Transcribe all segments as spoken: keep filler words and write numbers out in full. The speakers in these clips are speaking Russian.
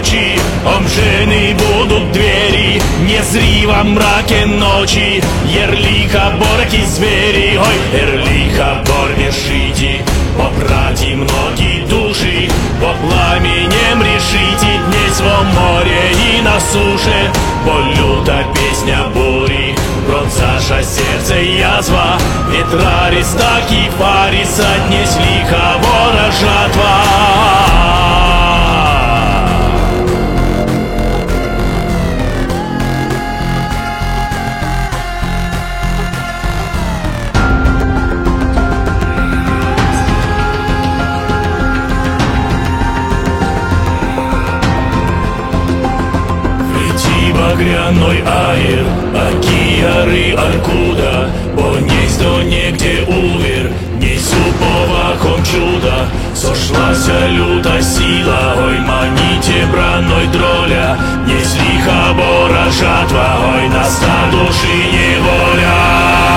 очи, омжены будут двери, незри во мраке ночи. Ерлиха, бороки, звери, ой, Эрлиха, бор вершите, побрати многие души, по пламенем решите днесь во море и на суше. Бо люта песня бури, бронзаша сердце язва, ветра рестаки фариса, днесь лиха вора жатва. Багряной аир, акияры аркуда, бо несть до негде увер, несть уповахом чуда. Сошлася люта сила, ой, маните браной дроля, несть лиха бора жатва, ой, наста души неволя.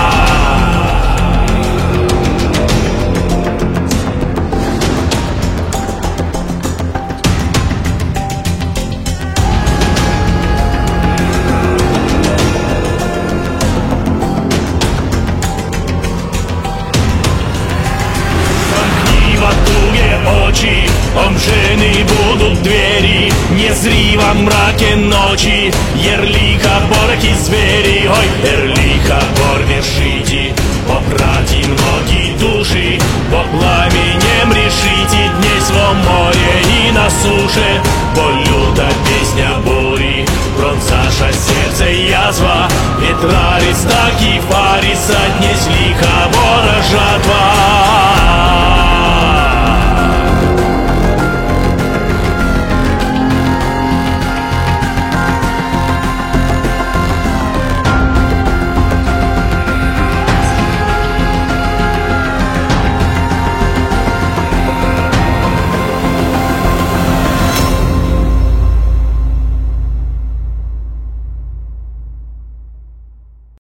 Очи, омжены будут двери, незри во мраке ночи. Ерлиха, бороки, звери, ой, Эрлиха, бор вершите, побрати многие души, по пламенем решите днесь во море и на суше. Бо люта песня бури, бронзаша сердце язва, ветра рестаки фариса, днесь лиха вора жатва.